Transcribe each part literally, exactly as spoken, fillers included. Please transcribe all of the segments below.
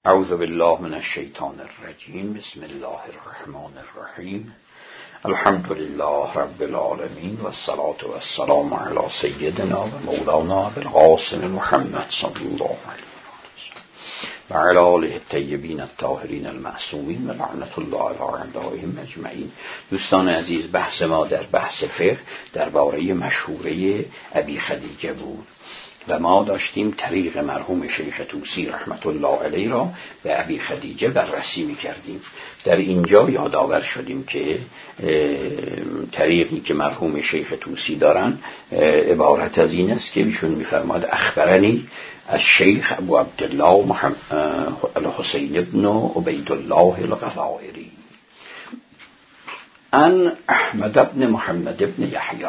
اعوذ بالله من الشیطان الرجیم. بسم الله الرحمن الرحیم. الحمد لله رب العالمین و الصلاة و السلام علی سیدنا و مولانا بالقاسم محمد صلی الله علیه و علی آله الطیبین الطاهرین المعصومین و لعنت الله علی اعدائهم اجمعین. دوستان عزیز، بحث ما در بحث فقه درباره مشهوره ابی خدیجه بود و ما داشتیم طریق مرحوم شیخ طوسی رحمت الله علیه را به ابی خدیجه بررسی می‌کردیم. در اینجا یادآور شدیم که طریقی که مرحوم شیخ طوسی دارن عبارت از این است که ایشون می‌فرماد اخبرنی از شیخ ابو عبدالله محمد الحسین ابن عبید الله الغفائری ان احمد ابن محمد ابن یحیی.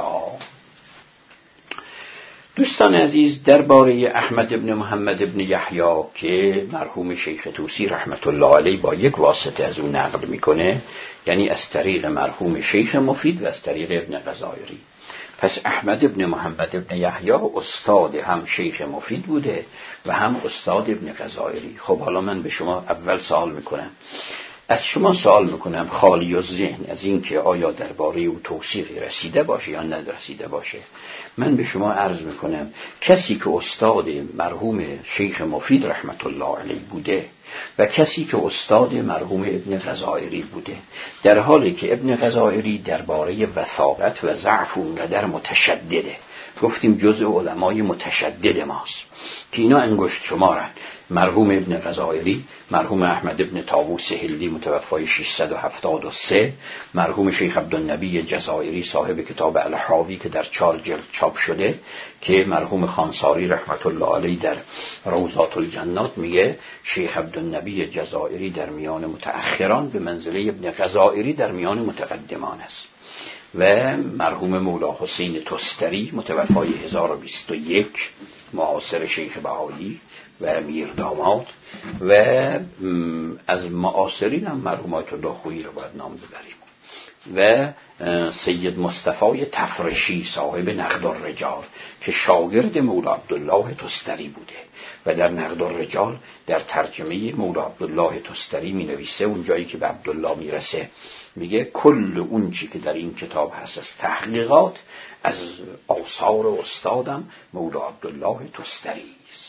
دوستان عزیز، درباره احمد ابن محمد ابن یحیی که مرحوم شیخ طوسی رحمت الله علیه با یک واسطه از اون نقل میکنه، یعنی از طریق مرحوم شیخ مفید و از طریق ابن غزائری. پس احمد ابن محمد ابن یحیی استاد هم شیخ مفید بوده و هم استاد ابن غزائری. خب حالا من به شما اول سوال میکنم، از شما سوال میکنم خالی الذهن از این که آیا درباره او توثیقی رسیده باشه یا نرسیده باشه، من به شما عرض میکنم کسی که استاد مرحوم شیخ مفید رحمت الله علیه بوده و کسی که استاد مرحوم ابن غزائری بوده، در حالی که ابن غزائری درباره وثاقت و ضعف اونقدر متشدده، گفتیم جزء علمای متشدد ماست که اینا انگشت شمارن. مرحوم ابن غزائری، مرحوم احمد ابن طاووس هلی متوفای ششصد و هفتاد و سه، مرحوم شیخ عبدالنبی جزائری صاحب کتاب الحاوی که در چهار جلد چاپ شده، که مرحوم خانساری رحمت الله علیه در روضات الجنات میگه شیخ عبدالنبی جزائری در میان متأخران به منزله ابن غزائری در میان متقدمان است. و مرحوم مولا حسین تستری متوفای هزار و بیست و یک، معاصر شیخ بهایی و میر داماد، و از معاصرین هم مرحوم آیت الله خویی رو باید نام ببریم، و سید مصطفی تفرشی صاحب نقد الرجال که شاگرد مولا عبدالله تستری بوده و در نقد الرجال در ترجمه مولا عبدالله تستری می نویسه، اون جایی که به عبدالله میرسه میگه کل اون چی که در این کتاب هست از تحقیقات از آثار استادم مولا عبدالله تستری است.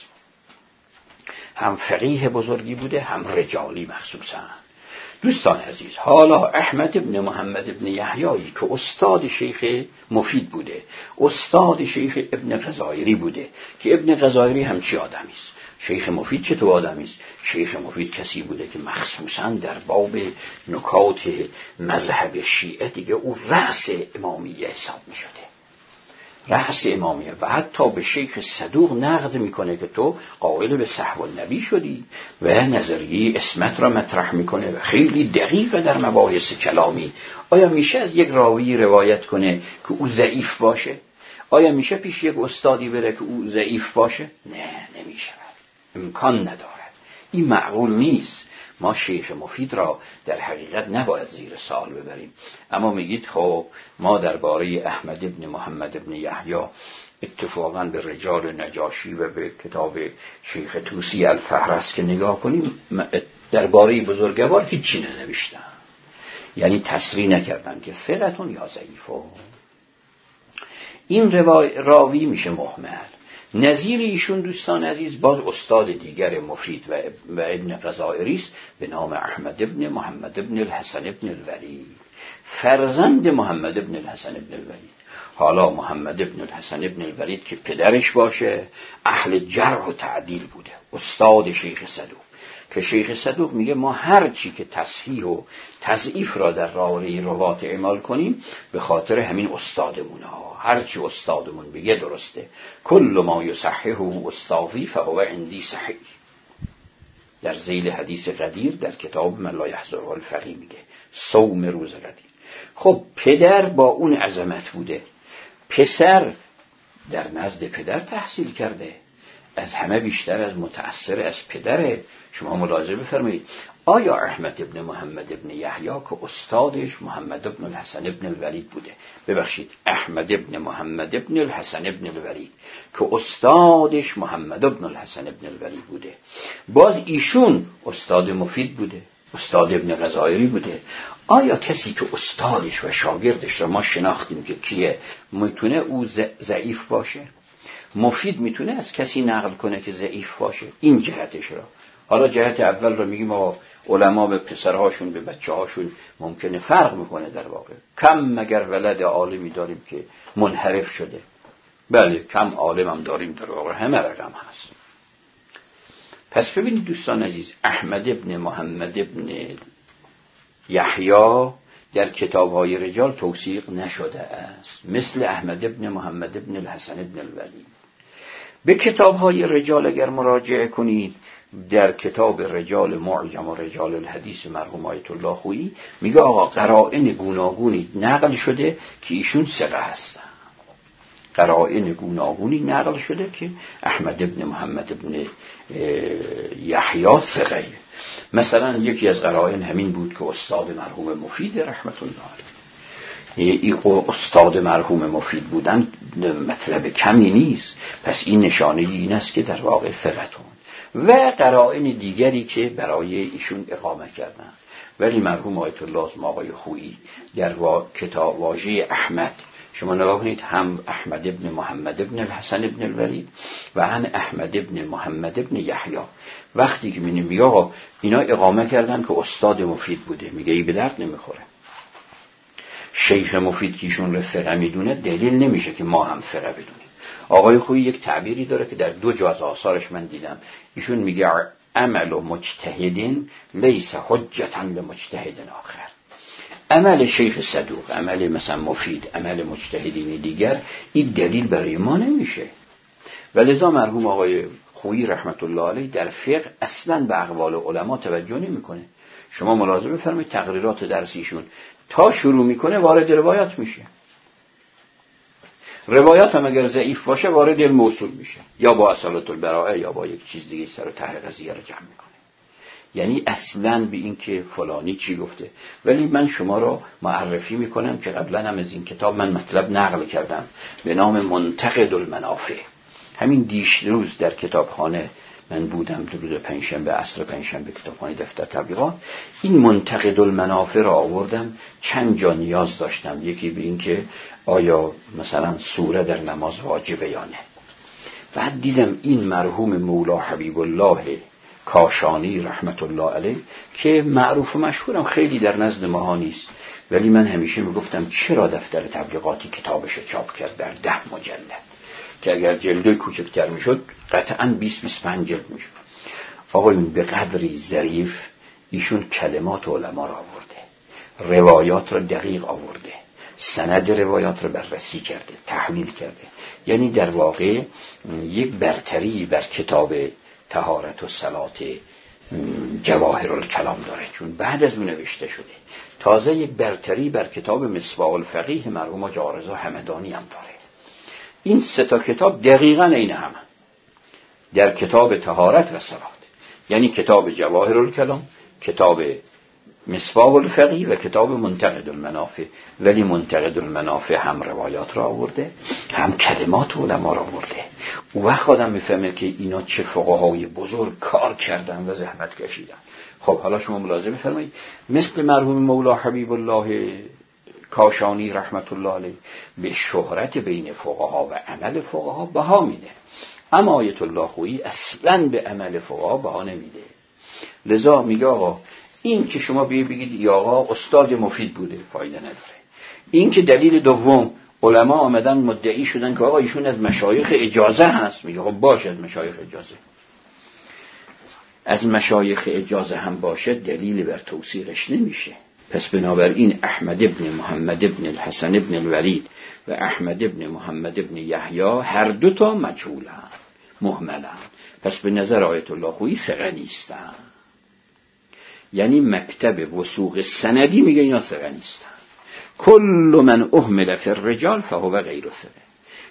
هم فقیه بزرگی بوده هم رجالی مخصوصا. دوستان عزیز، حالا احمد ابن محمد ابن یحیی که استاد شیخ مفید بوده، استاد شیخ ابن غزائری بوده، که ابن غزائری هم چی آدمی است؟ شیخ مفید چطور آدمی است؟ شیخ مفید کسی بوده که مخصوصا در باب نکات مذهب شیعه دیگه او رأس امامیه حساب می شده، رأس امامیه، و حتی به شیخ صدوق نقد میکنه که تو قائل به صحو النبی شدی و نظریه اسمت را مطرح میکنه و خیلی دقیق در مباحث کلامی. آیا میشه از یک راوی روایت کنه که او ضعیف باشه؟ آیا میشه پیش یک استادی بره که او ضعیف باشه؟ نه، نمیشه، امکان نداره، این معقول نیست. ما شیخ مفید را در حقیقت نباید زیر سوال ببریم. اما میگید خب ما درباره احمد ابن محمد ابن یحیی اتفاقا به رجال نجاشی و به کتاب شیخ طوسی الفهرست که نگاه کنیم درباره بزرگوار هیچی ننوشتن، یعنی تصریح نکردن که ثقتون یا ضعیفون. این راوی میشه مهمل. نظیر ایشون دوستان عزیز باز استاد دیگر مفید و ابن غزائری است به نام احمد ابن محمد ابن الحسن ابن الولید، فرزند محمد ابن الحسن ابن الولید. حالا محمد ابن الحسن ابن الولید که پدرش باشه اهل جرح و تعدیل بوده، استاد شیخ صدوق، که شیخ صدوق میگه ما هر چی که تصحیح و تضعیف را در راوی روات اعمال کنیم به خاطر همین استادمون ها، هر چی استادمون بگه درسته. کل ما یصححه استاذی فهو عندی صحیح، در ذیل حدیث قدیر در کتاب من لا یحضره الفقیه میگه صوم روز قدیر. خب پدر با اون عظمت بوده، پسر در نزد پدر تحصیل کرده، از همه بیشتر از متأثر از پدره. شما ملاحظه بفرمایید آیا احمد ابن محمد ابن یحیی که استادش محمد ابن الحسن ابن الولید بوده، ببخشید احمد ابن محمد ابن الحسن ابن الولید که استادش محمد ابن الحسن ابن الولید بوده، باز ایشون استاد مفید بوده، استاد ابن غزائری بوده، آیا کسی که استادش و شاگردش را ما شناختیم که کیه میتونه او ضعیف باشه؟ مفید میتونه از کسی نقل کنه که ضعیف باشه؟ این جهتش را. حالا جهت اول رو میگیم ما علما به پسرهاشون به بچه‌هاشون ممکنه فرق میکنه، در واقع کم مگر ولد عالمی داریم که منحرف شده، بله کم عالم هم داریم در واقع همه رقم هست. پس ببینید دوستان عزیز، احمد ابن محمد ابن یحیی در کتاب‌های رجال توثیق نشده است، مثل احمد ابن محمد ابن الحسن ابن الولید. به کتاب‌های رجال اگر مراجعه کنید، در کتاب رجال معجم و رجال الحدیث مرحوم آیت الله خویی میگه آقا قرائن گوناگونی نقل شده که ایشون ثقه هستن، قرائن گوناگونی نقل شده که احمد ابن محمد ابن یحیی ثقه. مثلا یکی از قرائن همین بود که استاد مرحوم مفید رحمت الله علیه، این استاد مرحوم مفید بودن مطلب کمی نیست، پس این نشانه این است که در واقع ثقتون. و قرائن دیگری که برای ایشون اقامه کردن. ولی مرحوم آیت الله آقای خویی در کتاب واژه احمد شما نگاه کنید، هم احمد ابن محمد ابن الحسن ابن الولید و هم احمد ابن محمد ابن یحیی، وقتی که می‌بینیم میگه آقا اینا اقامه کردن که استاد مفید بوده، میگه ای به درد نمیخوره. شیخ مفید که ایشون رو ثقه میدونه دلیل نمیشه که ما هم ثقه بدونیم. آقای خویی یک تعبیری داره که در دو جا از آثارش من دیدم، ایشون میگه عمل مجتهدین لیس حجتا لمجتهد آخر. عمل شیخ صدوق، عمل مثلا مفید، عمل مجتهدین دیگر این دلیل برای ما نمیشه. ولذا مرحوم آقای خویی رحمت الله علیه در فقه اصلا به اقوال علما توجه نمیکنه. شما ملاحظه بفرمایید تقریرات درسیشون تا شروع میکنه وارد روایات میشه، روایات هم اگر ضعیف باشه وارد الموصول میشه، یا با اصالت البراءه یا با یک چیز دیگه سر و ته قضیه رو جمع میکنه. یعنی اصلاً به این که فلانی چی گفته. ولی من شما رو معرفی میکنم که قبلا هم از این کتاب من مطلب نقل کردم به نام منتقد المنافع. همین دیشروز در کتابخانه من بودم، روز پنجشنبه عصر پنجشنبه کتابخانه دفتر تبلیغات، این منتقد المنافع را آوردم. چند جا نیاز داشتم، یکی به این که آیا مثلا سوره در نماز واجبه یا نه. بعد دیدم این مرحوم مولا حبیب الله کاشانی رحمت الله علیه که معروف و مشهورم خیلی در نزد ماها نیست، ولی من همیشه میگفتم چرا دفتر تبلیغاتی کتابش چاپ کرد در ده مجلد که اگر جلدوی کوچکتر میشد قطعاً بیست بیست و پنج جلد میشد. آقایون به قدری ظریف ایشون کلمات علما را آورده، روایات را دقیق آورده، سند روایات را بررسی کرده، تحلیل کرده. یعنی در واقع یک برتری بر کتاب طهارت و صلات جواهر الکلام داره، چون بعد از اون نوشته شده. تازه یک برتری بر کتاب مصباح الفقیه مرحوم حاج رضا همدانی هم داره. این سه تا کتاب دقیقاً عین هم در کتاب طهارت و صلات، یعنی کتاب جواهر الکلام، کتاب مصباح الفقیه و کتاب منتقد المنافع. ولی منتقد المنافع هم روایات را آورده، هم کلمات علما را آورده. او وقت آدم میفهمه که اینا چه فقهای بزرگ کار کردن و زحمت کشیدن. خب حالا شما ملاحظه بفرمایید مثل مرحوم مولا حبیب الله کاشانی رحمت الله علیه به شهرت بین فقها و عمل فقها بها میده، اما آیت الله خویی اصلاً به عمل فقها بها نمیده. لذا میگه آقا این که شما بگید ای آقا استاد مفید بوده فایده نداره. این که دلیل دوم علما آمدن مدعی شدن که آقا ایشون از مشایخ اجازه هست، میگه خب باشه از مشایخ اجازه، از مشایخ اجازه هم باشه دلیل بر توثیقش نمیشه. پس بنابراین احمد ابن محمد ابن الحسن ابن الولید و احمد ابن محمد ابن یحیی هر دو تا مجهولن، مهملن. پس به نظر آیت الله خویی ثقه نیستن. یعنی مکتب وثوق سندی میگه اینا ثقه نیستن. کل من اهمل فی الرجال فهو غیر ثقه.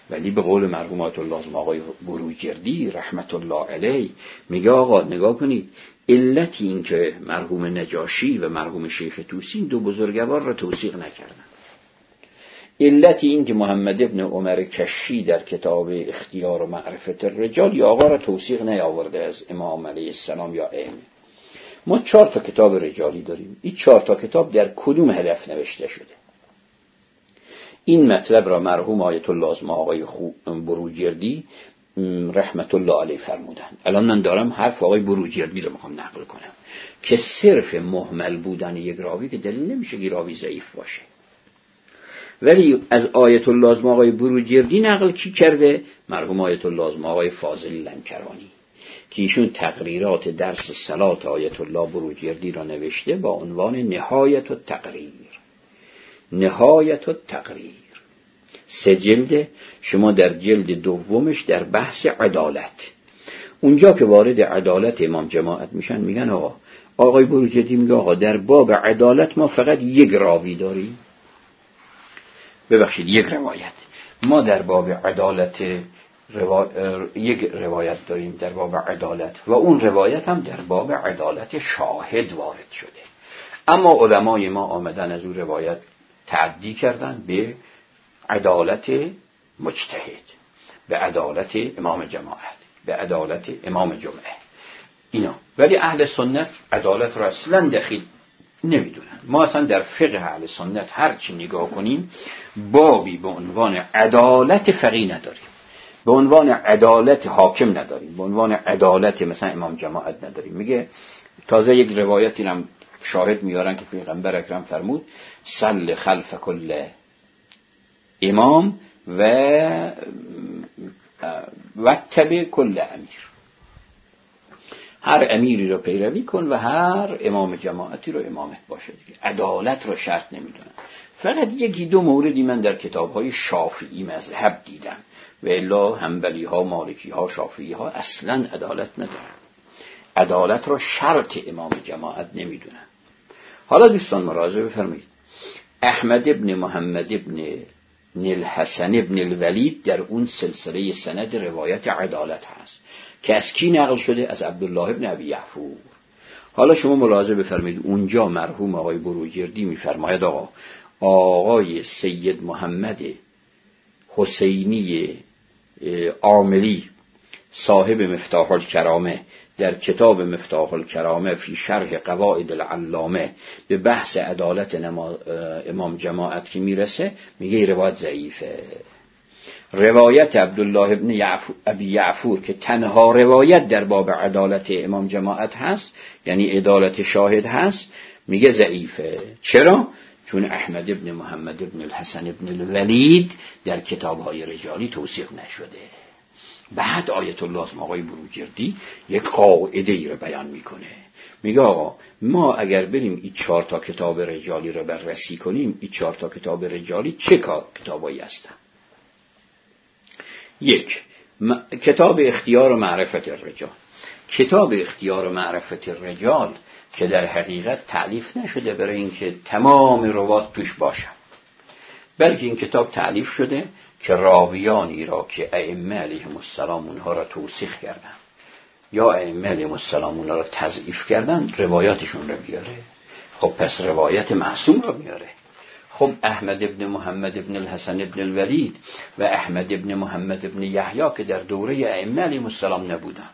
ولی به قول مرحوم آیت الله اعظم آقای بروجردی رحمت الله علیه میگه آقا نگاه کنید، علت این که مرحوم نجاشی و مرحوم شیخ طوسی دو بزرگوار را توثیق نکردن، علت این که محمد ابن عمر کشی در کتاب اختیار و معرفت الرجال یا آقا را توثیق نیاورده از امام علیه السلام یا ائمه. ما چهار تا کتاب رجالی داریم، این چهار تا کتاب در کدوم هدف نوشته شده؟ این مطلب را مرحوم آیت الله اعظم آقای بروجردی رحمت الله علیه فرمودن. الان من دارم حرف آقای بروجردی رو میخوام نقل کنم که صرف مهمل بودن یک راوی که دلیل نمیشه که راوی ضعیف باشه. ولی از آیت الله اعظم آقای بروجردی نقل کی کرده؟ مرحوم آیت الله اعظم آقای فاضلی لنکرانی که ایشون تقریرات درس صلات آیت الله بروجردی را نوشته با عنوان نهایت التقریر. نهایت التقریر سه جلده، شما در جلد دومش در بحث عدالت، اونجا که وارد عدالت امام جماعت میشن میگن آقا آقای بروجردی میگه آقا در باب عدالت ما فقط یک راوی داریم، ببخشید یک روایت، ما در باب عدالت روا... یک روایت داریم در باب عدالت و اون روایت هم در باب عدالت شاهد وارد شده. اما علمای ما آمدن از اون روایت تعدی کردن به عدالت مجتهد، به عدالت امام جماعت، به عدالت امام جمعه اینا. ولی اهل سنت عدالت را اصلا دخیل نمیدونن. ما اصلا در فقه اهل سنت هر چی نگاه کنیم بابی به عنوان عدالت فقیه نداریم، به عنوان عدالت حاکم نداریم، به عنوان عدالت مثلا امام جماعت نداریم. میگه تازه یک روایتی هم شاهد میارن که پیغمبر اکرم فرمود صل خلف کل امام و و تبع کل امیر، هر امیری رو پیروی کن و هر امام جماعتی رو امامت باشه دیگه. عدالت رو شرط نمیدونن. فقط یکی دو موردی من در کتاب‌های شافعی مذهب دیدم و الا حنبلی ها، مالکی ها، شافعی ها اصلا عدالت ندارن، عدالت رو شرط امام جماعت نمیدونن. حالا دوستان مراجعه بفرمایید، احمد ابن محمد ابن الحسن ابن الولید در اون سلسله سند روایت عدالت هست که از کی نقل شده؟ از عبدالله ابن ابی یعفور. حالا شما ملاحظه بفرمایید اونجا مرحوم آقای بروجردی میفرماید آقا آقای سید محمد حسینی عاملی صاحب مفتاح الکرامه در کتاب مفتاح الکرامه فی شرح قواعد العلامه به بحث عدالت امام جماعت که میرسه میگه روایت ضعیفه. روایت عبدالله ابن ابی یعفور که تنها روایت در باب عدالت امام جماعت هست، یعنی عدالت شاهد هست، میگه ضعیفه. چرا؟ چون احمد ابن محمد ابن الحسن ابن الولید در کتاب‌های رجالی توثیق نشده. بعد آیت الله اعظم آقای بروجردی یک قاعده ای رو بیان میکنه، میگه آقا ما اگر بریم این چهار تا کتاب رجالی رو بررسی کنیم، این چهار تا کتاب رجالی چه کتابایی هستن؟ یک، م... کتاب اختیار و معرفت الرجال. کتاب اختیار و معرفت الرجال که در حقیقت تألیف نشده برای اینکه تمام روات توش باشن، بلکه این کتاب تألیف شده که راویانی را که ائمه علیهم السلام اونها را توثیق کردن یا ائمه علیهم السلام اونها را تضعیف کردن روایاتشون را بیاره. خب پس روایت معصوم را میاره. خب احمد ابن محمد ابن الحسن ابن الولید و احمد ابن محمد ابن یحیی که در دوره ائمه علیهم السلام نبودن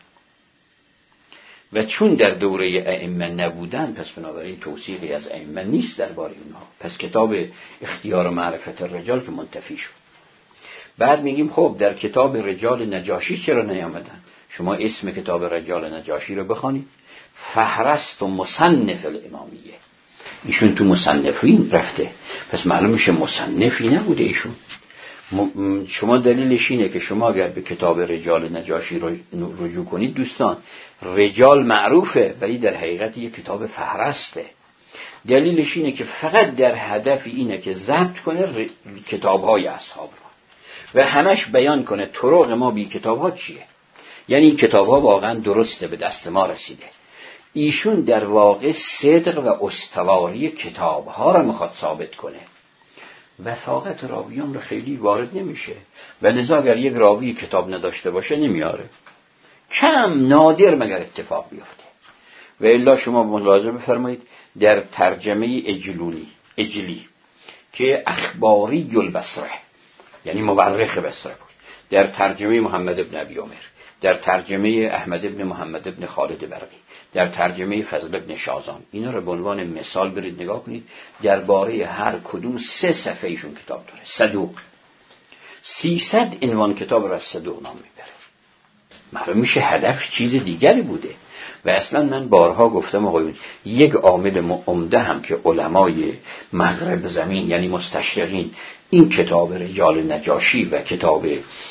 و چون در دوره ائمه نبودن پس بنابراین توثیقی از ائمه نیست درباره اونها، پس کتاب اختیار و معرفت الرجال که منتفی شد. بعد میگیم خب در کتاب رجال نجاشی چرا نیامدن؟ شما اسم کتاب رجال نجاشی رو بخوانید، فهرست و مصنف الامامیه، ایشون تو مصنفین رفته، پس معلوم میشه مصنفی نبوده ایشون. شما دلیلش اینه که شما اگر به کتاب رجال نجاشی رو رجوع کنید دوستان، رجال معروفه ولی در حقیقت یک کتاب فهرسته. دلیلش اینه که فقط در هدف اینه که ضبط کنه کتاب‌های اصحاب رو و همش بیان کنه طرق ما بی کتاب‌ها چیه، یعنی این کتاب‌ها واقعا درسته به دست ما رسیده. ایشون در واقع صدق و استواری کتاب‌ها رو میخواد ثابت کنه وثاقت راویان رو خیلی وارد نمیشه و لذا اگر یک راوی کتاب نداشته باشه نمیاره، کم نادر مگر اتفاق بیفته. و الا شما ملاحظه بفرمایید در ترجمه اجلونی اجلی که اخباری البصره یعنی مورخ بصره بود، در ترجمه محمد ابن ابی عمر، در ترجمه احمد ابن محمد ابن خالد برقی، در ترجمه فضل ابن شازان، اینا رو به عنوان مثال برید نگاه کنید. درباره هر کدوم سه صفحه ایشون کتاب داره. صدوق سیصد عنوان کتاب را از صدوق نام میبره. معلوم میشه هدف چیز دیگری بوده. و اصلا من بارها گفتم آقایون، یک عامل عمده هم که علمای مغرب زمین یعنی مستشرقین این کتاب رجال نجاشی و کتاب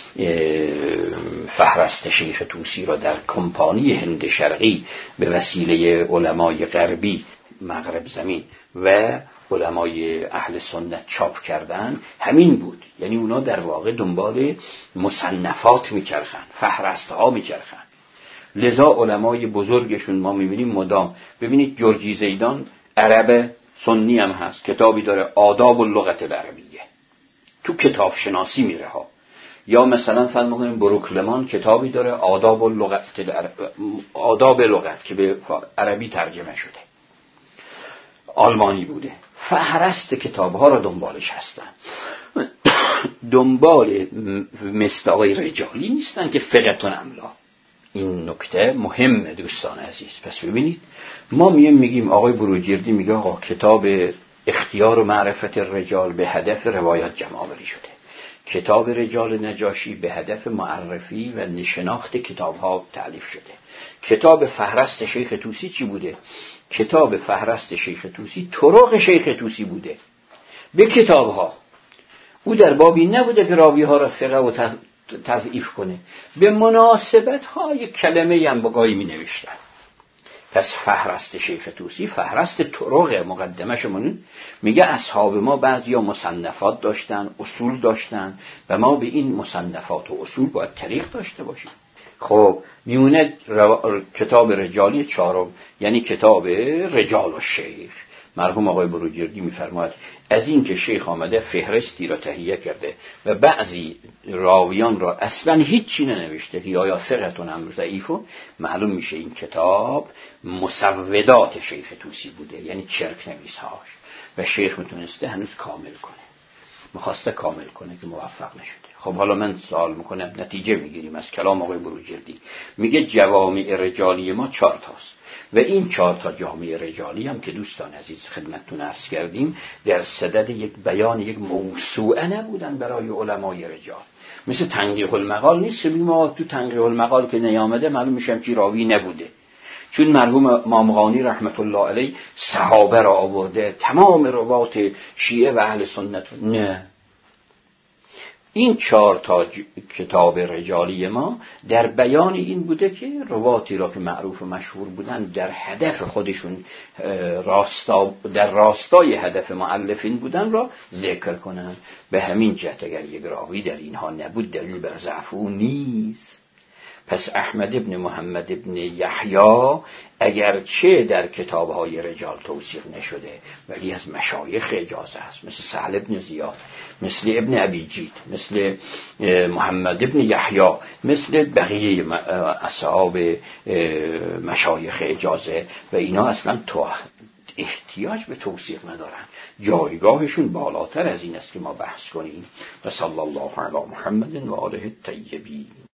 فهرست شیخ طوسی را در کمپانی هند شرقی به وسیله علمای غربی مغرب زمین و علمای اهل سنت چاپ کردن همین بود. یعنی اونا در واقع دنبال مصنفات میچرخن، فهرست ها میچرخن. لذا علمای بزرگشون ما میبینیم مدام، ببینید جورجی زیدان عرب سنی هم هست، کتابی داره آداب اللغت العربیه، تو کتاب شناسی میره ها. یا مثلا فرض می‌کنیم بروکلمان کتابی داره آداب اللغت آداب لغت که به عربی ترجمه شده، آلمانی بوده. فهرست کتاب‌ها را دنبالش هستن، دنبال مصداقی رجالی نیستن که فقهتون املا. این نکته مهمه دوستان عزیز. پس ببینید ما مییم میگیم آقای بروجردی میگه آقا کتاب اختیار و معرفت الرجال به هدف روایات جمع‌آوری شده، کتاب رجال نجاشی به هدف معرفی و شناخت کتاب‌ها تألیف شده. کتاب فهرست شیخ طوسی چی بوده؟ کتاب فهرست شیخ طوسی طرق شیخ طوسی بوده به کتاب‌ها. او در بابی نبوده که راوی‌ها را ثقه و تضعیف کنه، به مناسبت ها یک کلمه هم بگاهی می نوشتن. پس فهرست شیخ طوسی فهرست طرق مقدمه شمون میگه اصحاب ما بعضی ها مصنفات داشتن، اصول داشتن و ما به این مصنفات و اصول باید طریق داشته باشیم. خب میونه رو... کتاب رجالی چهارم یعنی کتاب رجال الشیخ. مرحوم آقای بروجردی میفرماید از این که شیخ آمده فهرستی را تهیه کرده و بعضی راویان را اصلا هیچی ننوشته که آیا ثقتون هم ضعیفو، معلوم میشه این کتاب مسودات شیخ طوسی بوده، یعنی چرک نویسهاش، و شیخ میتونسته هنوز کامل کنه، میخواسته کامل کنه که موفق نشده. خب حالا من سوال میکنم، نتیجه میگیریم از کلام آقای بروجردی. میگه جوامع رجالی ما چهار تاست و این چهار تا جامعه رجالی هم که دوستان عزیز خدمتتون عرض کردیم در صدد یک بیان یک موسوعه نبودن برای علمای رجال. مثل تنقیح المقال نیست که ما تو تنقیح المقال که نیامده معلوم میشه چی راوی نبوده، چون مرحوم مامغانی رحمت الله علیه صحابه را آورده، تمام روات شیعه و اهل سنت. نه، این چهار تا کتاب رجالی ما در بیان این بوده که رواتی را که معروف و مشهور بودن در هدف خودشون راستا در راستای هدف مؤلفین بودن را ذکر کنند. به همین جهت اگر یک راوی در اینها نبود دلیل بر ضعف او نیست. پس احمد ابن محمد ابن یحیی اگرچه در کتاب‌های رجال توصیف نشده ولی از مشایخ اجازه است، مثل سهل ابن زیاد، مثل ابن ابی جید، مثل محمد ابن یحیی، مثل بقیه اصحاب مشایخ اجازه، و اینا اصلا تو احتیاج به توصیف ندارن، جایگاهشون بالاتر از این است که ما بحث کنیم. و صلی الله علی محمد و آله الطیبین.